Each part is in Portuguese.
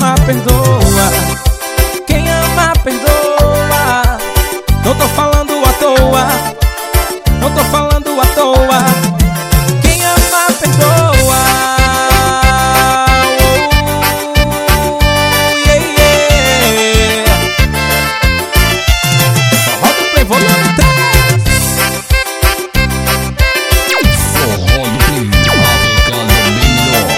ama, perdoa. Quem ama, perdoa. Não tô falando à toa, não tô falando à toa. Quem ama, perdoa. Oh, yeah, yeah. Roda o play, volume 3. Forró do Play, aplicando bem melhor.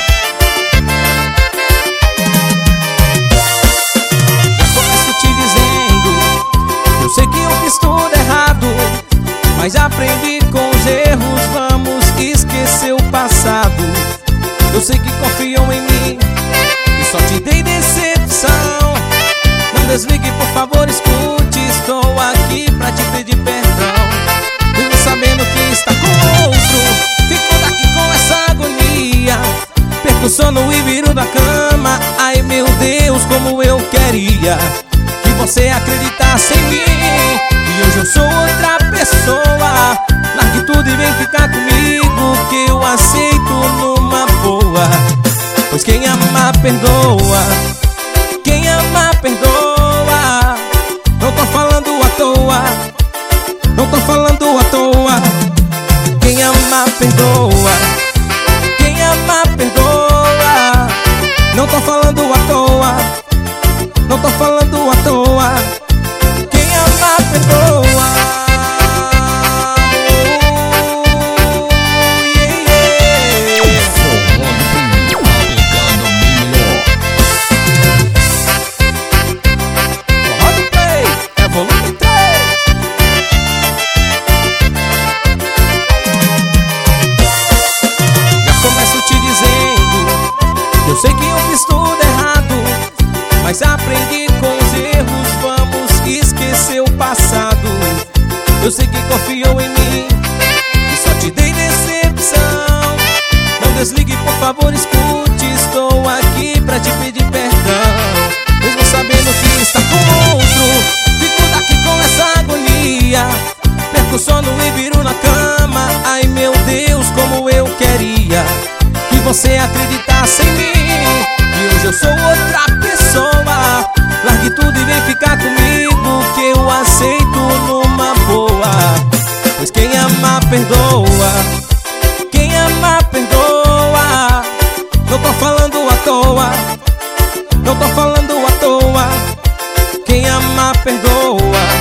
Já começo te dizendo, eu sei que eu fiz tudo errado, mas aprendi com os erros, vamos esquecer o passado. Eu sei que confiam em mim e só te dei decepção. Não desligue, por favor, escute, estou aqui pra te pedir perdão. Mesmo sabendo que está com outro, fico daqui com essa agonia. Perco o sono e viro da cama. Ai meu Deus, como eu queria que você acreditasse em mim. E hoje eu sou outra pessoa. Largue tudo e vem ficar comigo, que eu aceito numa boa. Pois quem ama, perdoa. Quem ama, perdoa. Não tô falando à toa, não tô falando à toa. Quem ama, perdoa. Quem ama, perdoa. Não tô falando à toa, não tô falando à toa. Quem ama, perdoa. Forró do Play, aplicando bem melhor. Roda o play, é volume 3. Já começo te dizendo, eu sei que eu fiz tudo errado, mas aprendi com os erros, vamos esquecer o passado. Eu sei que confiou em mim e só te dei decepção. Não desligue, por favor, escute, estou aqui pra te pedir perdão. Mesmo sabendo que está com outro, fico daqui com essa agonia. Perco o sono e viro na cama. Ai meu Deus, como eu queria que você acreditasse em mim. E hoje eu sou outra pessoa. Largue tudo e vem ficar comigo, que eu aceito numa boa. Pois quem ama, perdoa. Quem ama, perdoa. Não tô falando à toa, não tô falando à toa. Quem ama, perdoa.